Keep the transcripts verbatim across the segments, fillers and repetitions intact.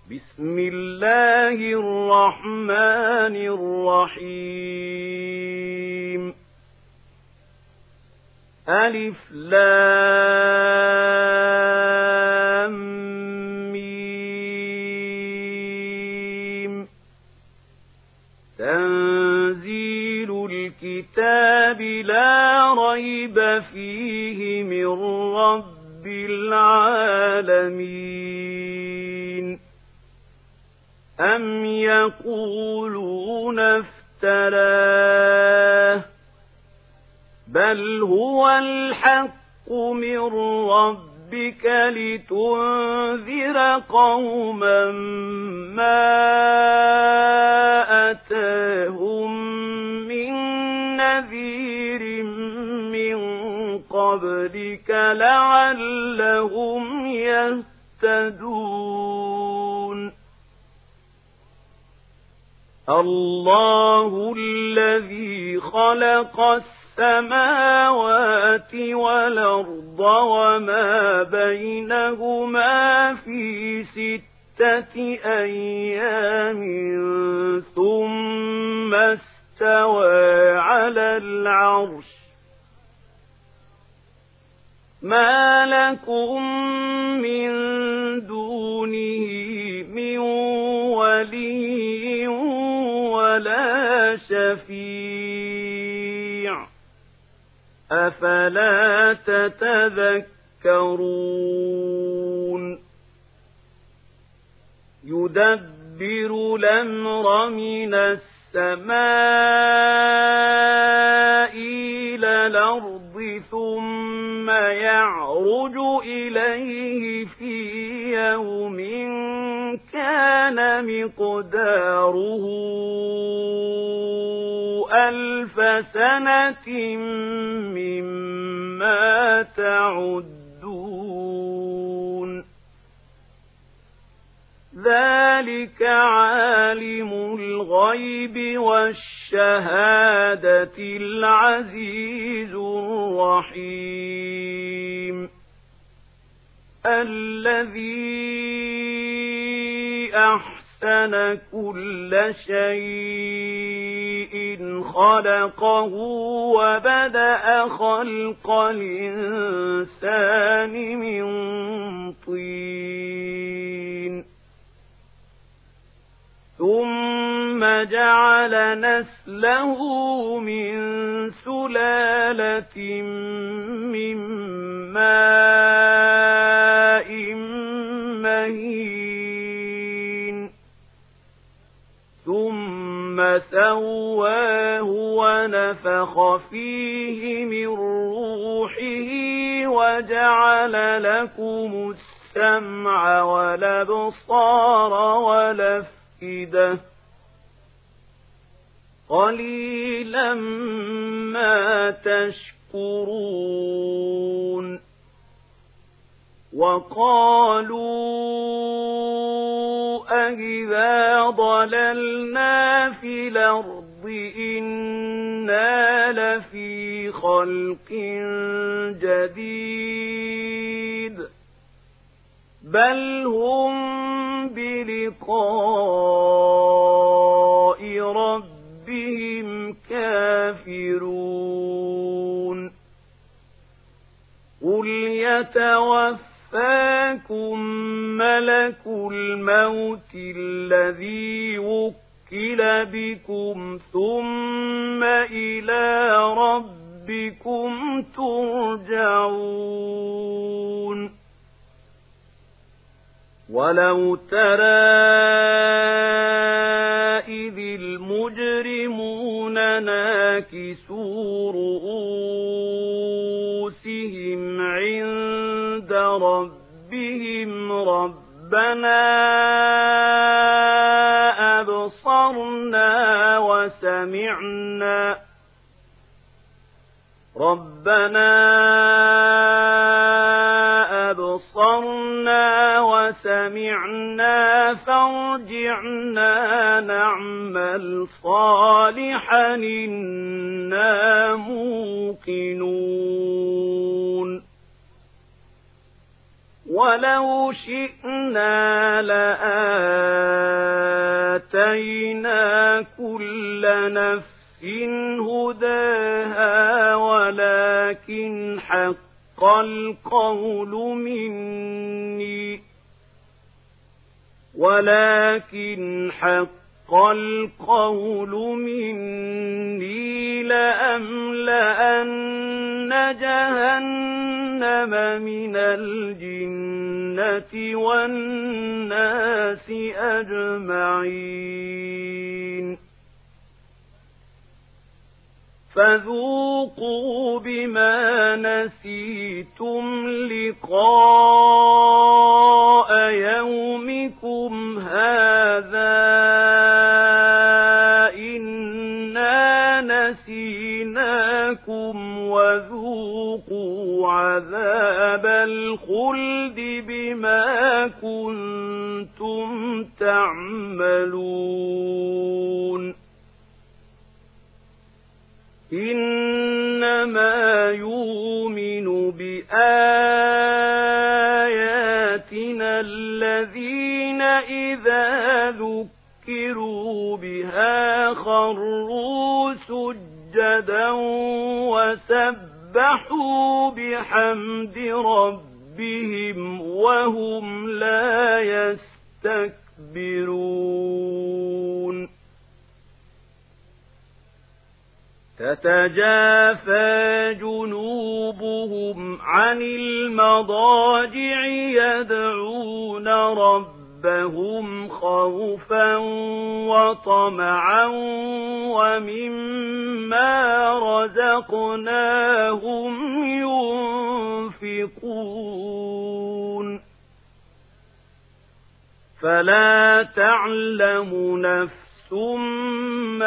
بسم الله الرحمن الرحيم ألف لام ميم تنزيل الكتاب لا ريب فيه من رب العالمين أم يقولون افتراه بل هو الحق من ربك لتنذر قوما ما أتاهم من نذير من قبلك لعلهم يهتدون الله الذي خلق السماوات والأرض وما بينهما في ستة أيام ثم استوى على العرش ما لكم من دونه من ولي ولا شفيع أفلا تتذكرون يدبر الأمر من السماء إلى الأرض ثم يعرج إليه في يوم كان مقداره ألف سنة مما تعدون ذلك عالم الغيب والشهادة العزيز الرحيم الذي أحسن كل شيء خلقه وبدأ خلق الإنسان من طين ثم جعل نسله من سلالة من ماء مهين ثم سواه ونفخ فيه من روحه وجعل لكم السمع والأبصار والأفئدة قليلا ما تشكرون وقالوا أإذا ضللنا في الأرض إنا لفي خلق جديد بل هم بلقاء ربهم كافرون قل يتوفاكم ملك الموت الذي وكل بكم ثم إلى ربكم ترجعون ولو ترى إذ المجرمون ناكسوا رؤوسهم عند ربهم ربنا أبصرنا وسمعنا ربنا أبصرنا وسمعنا فارجعنا نعمل صالحا إنا موقنون ولو شئنا لآتينا القول مني ولكن حق القول مني لأملأن جهنم من الجنة والناس أجمعين فذوقوا بما نسيتم لقاء يومكم هذا إنا نسيناكم وذوقوا عذاب الخلد بما كنتم تعملون إنما يؤمن بآياتنا الذين إذا ذكروا بها خروا سجدا وسبحوا بحمد ربهم وهم لا يستكبرون تتجافى جنوبهم عن المضاجع يدعون ربهم خوفا وطمعا ومما رزقناهم ينفقون فلا تعلم نفس ثم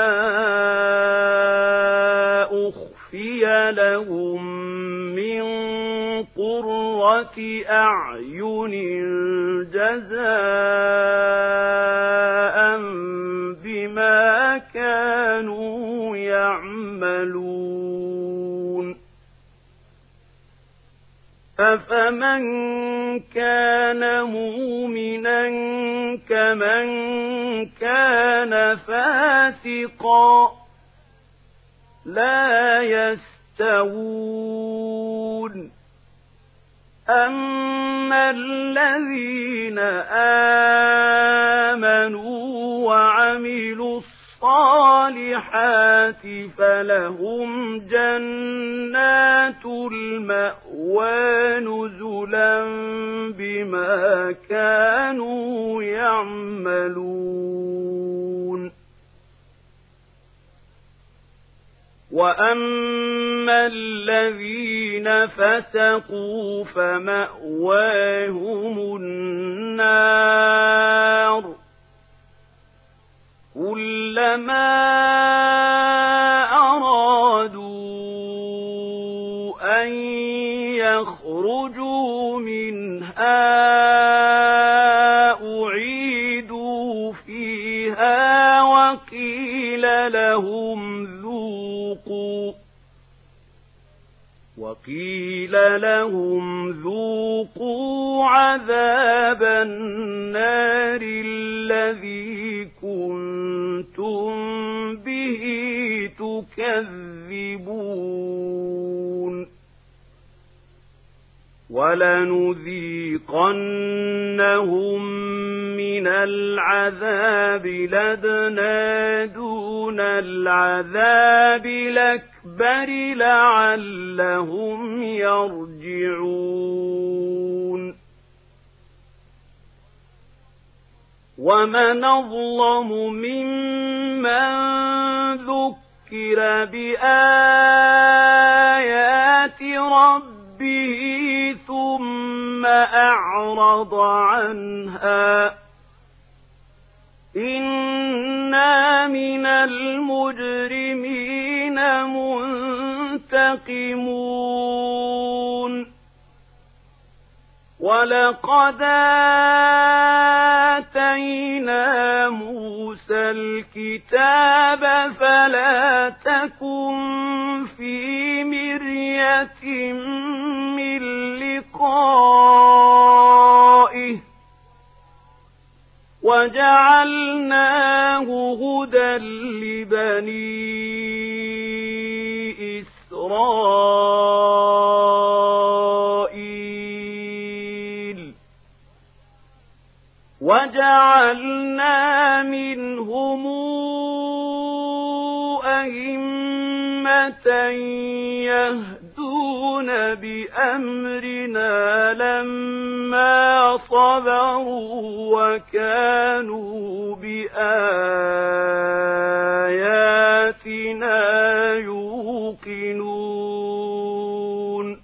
أخفي لهم من قرة أعين جزاء بما كانوا يعملون أفمن كان مؤمنا كمن كان فاسقا لا يستوون أما الذين آمنوا وعملوا الصالحات فلهم جنات المأوى نزلا بما كانوا يعملون وأما الذين فسقوا فمأواهم النار كلما أرادوا أن يخرجوا منها أعيدوا فيها وقيل لهم ذوقوا وقيل لهم ذوقوا عذاب النار الذي كنتم به تكذبون ولنذيقنهم من العذاب لدنا دون العذاب الأكبر لعلهم يرجعون ومن أظلم ممن ذكر بآيات ربه ثم أعرض عنها إنا من المجرمين منتقمون ولقد آتينا موسى الكتاب فلا تكن في مرية من لقائه وجعلناه هدى لبني إسرائيل وجعلنا منهم أئمة يهدون بأمرنا لما صبروا وكانوا بآياتنا يوقنون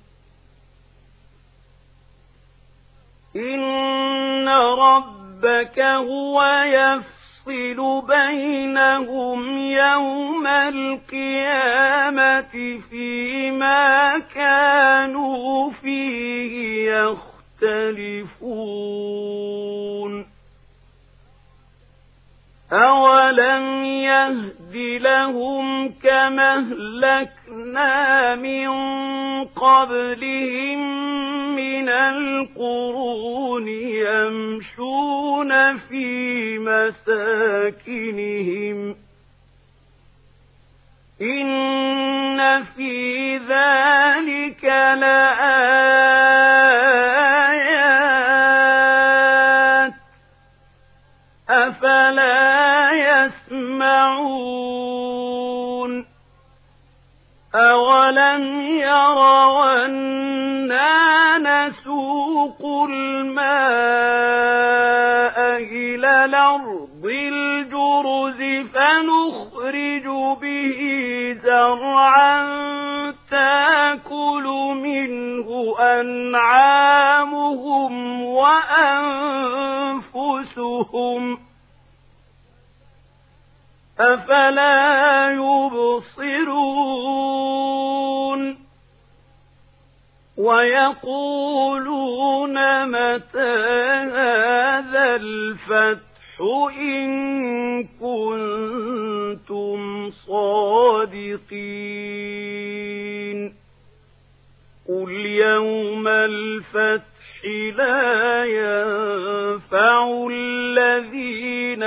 إن ربك هو يفصل بينهم يوم القيامة فيما كانوا فيه يختلفون أولم يهد لهم كما أهلكنا من قبلهم من القرون يمشون في مساكنهم إن في ذلك لآيات أفلا يسمعون أولم يروا أنا نسوق الماء إلى الأرض الجرز فنخرج به زرعا تأكل منه أنعامهم وأنفسهم أفلا يبصرون ويقولون متى هذا الفتح إن كنتم صادقين قل يوم الفتح لا ينفع الذين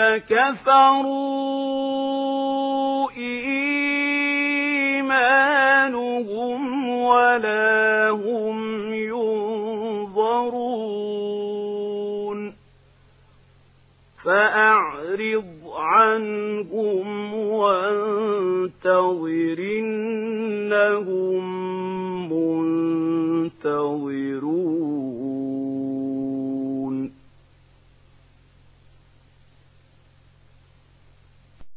كفروا إيمانهم ولا هم ينظرون فأعرض عنهم وانتظر إنهم منتظرون